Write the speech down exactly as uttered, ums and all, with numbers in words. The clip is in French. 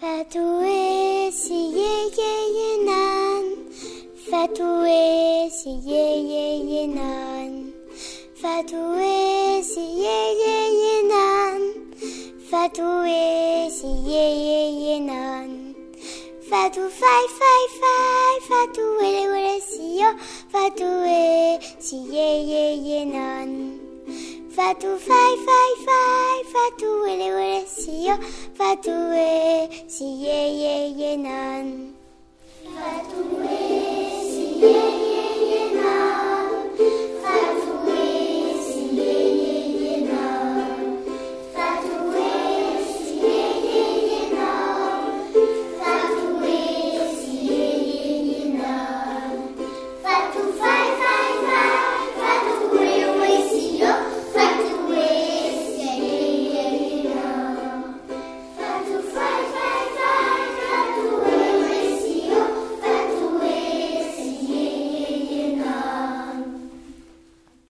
Fatou si ye ye ye nan. Fatou si ye ye ye nan. Fatou si ye ye ye nan. Fatou si ye ye ye nan. Fatou fai fai fai. Fatou ele ele si yo. Fatou si ye ye ye nan. Fatou fai fai fai. Fatou ele ele si yo. Fatou si ye ye ye nan.